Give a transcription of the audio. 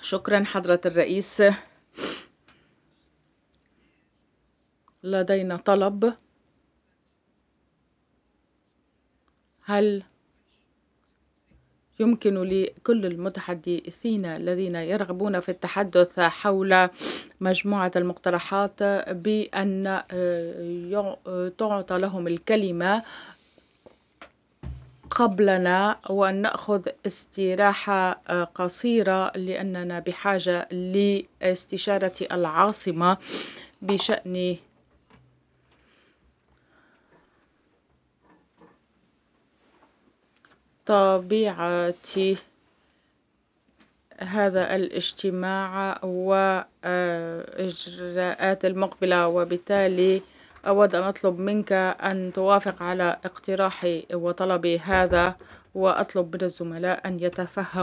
شكرا حضرة الرئيس. لدينا طلب. هل يمكن لكل المتحدثين الذين يرغبون في التحدث حول مجموعة المقترحات بأن تعطى لهم الكلمة قبلنا وأن نأخذ استراحة قصيرة لأننا بحاجة لاستشارة العاصمة بشأن طبيعة هذا الاجتماع وإجراءات المقبلة، وبالتالي أود أن أطلب منك أن توافق على اقتراحي وطلبي هذا، وأطلب من الزملاء أن يتفهموا